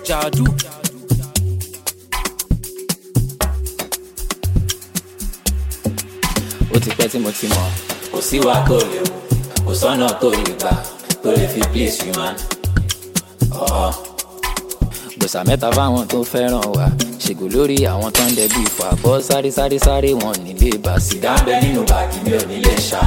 Jadu. Ó ti pẹ́ tí mo ti mọ̀, kò sí wa tó lè wò, kò sọ́nà tó lè gbà, tó lè fi please you man. Gbèsà mẹ́ta fáwọn tó fẹ́ràn wa, ṣègò lórí àwọn tó ń dẹbí ìfọ̀ àbọ̀ sáré wọn nílé bá sìgá ń bẹ nínú bàgì mi ò nílé ṣá.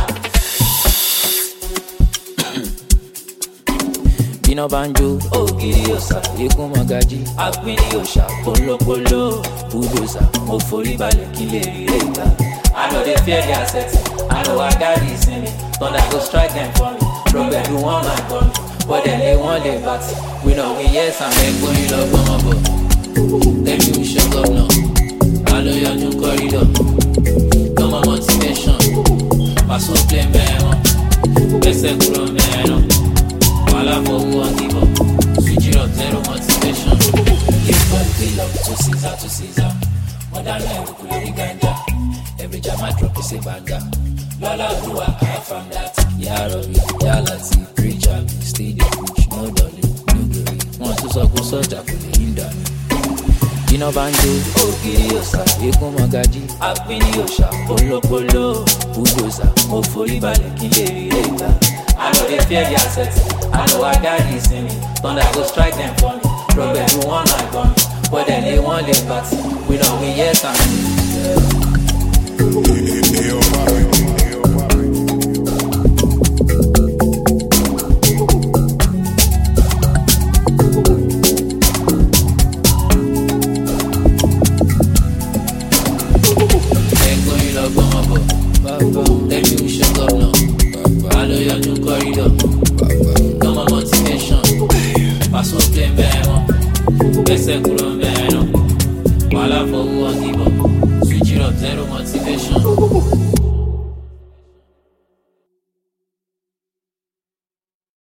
Bíná bá ń jó ògiri òsà eégún mọ́gájí àpínní òòṣà pólópóló búdòsà mo forí balẹ̀ kí lè rí rẹ̀ gbà. I know they fear their sex, I know I got this in me. Thunder go strike them for me, Robert do one man for me. But then they want their party. We know we yes and make going love from above. Tell me we should go now. I know your new corridor. Come on motivation. Pass on play man. Best grow man. Wala for who and give up. Switch it up, zero motivation. Give God the love to Caesar. Modern life we could ganja. Every jam I drop is a banger. Lola Dua, I found that. Ya Rabbi, Ya Latif, preacher, stay the preach, no darling, no glory. Want to suck on such a fully hinder. Bíná bá ń jó ògiri òsà eégún mọ́gájí àpínní òòṣà pólópóló búdòsà mo forí balẹ̀ kí lè rí rẹ̀ gbà. I know they fear their sex, I know I got this in me. Thunder go strike them for me, Robert do one man for me. But then they want their party, we know we yes and tell me we should go now. I know your new corridor. Come on motivation. Pass on play man. Best grow man. Wala for who and give up. Switch it up, zero motivation.